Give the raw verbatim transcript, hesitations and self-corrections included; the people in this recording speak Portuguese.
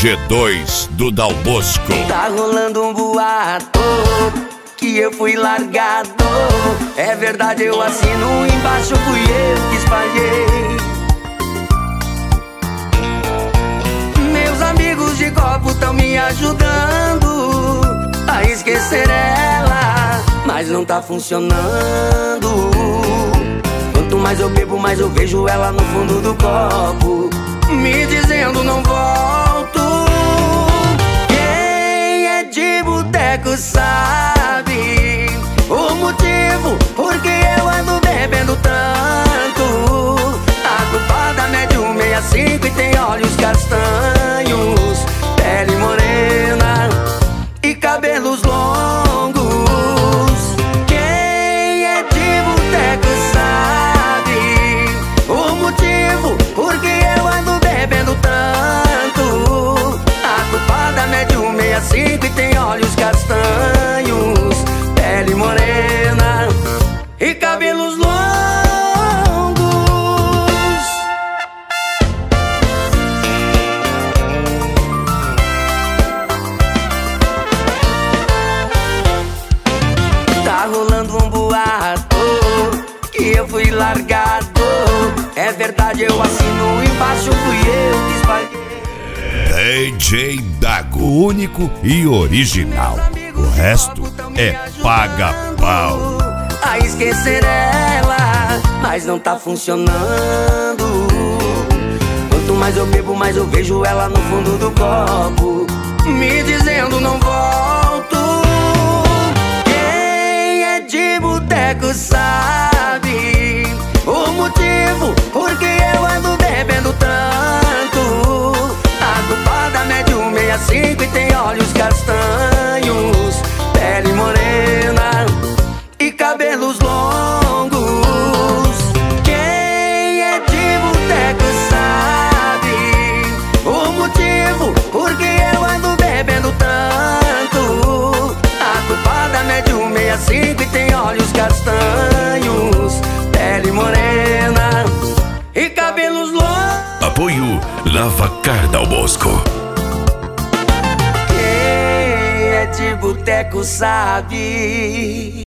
G dois do Dal Bosco. Tá rolando um boato que eu fui largado. É verdade, eu assino embaixo, fui eu que espalhei. Meus amigos de copo tão me ajudando a esquecer ela, mas não tá funcionando. Quanto mais eu bebo, mais eu vejo ela no fundo do copo, me dizendo não volto. Quem é de boteco sabe o motivo por que eu ando bebendo tanto. A culpada mede um sessenta e cinco e tem olhos castanhos, pele morena e cabelos longos. Quem é de boteco sabe o motivo por que eu ando bebendo tanto. A culpada mede um sessenta e cinco e tem olhos castanhos, pele morena e cabelos longos. Tá rolando um boato que eu fui largado. É verdade, eu assino embaixo, fui eu que espalhei. D J Dago, único e original. O resto é paga-pau. A esquecer ela, mas não tá funcionando. Quanto mais eu bebo, mais eu vejo ela no fundo do copo, me dizendo não volto. Quem é de boteco sabe o motivo por que eu ando bebendo tanto. A culpada mede um sessenta e cinco e tem olhos castanhos, pele morena e cabelos longos. Quem é de boteco sabe o motivo por que eu ando bebendo tanto. A culpada mede um sessenta e cinco e tem olhos castanhos, pele morena e cabelos longos. Apoio Lavacar Dal Bosco. Quem é de boteco sabe.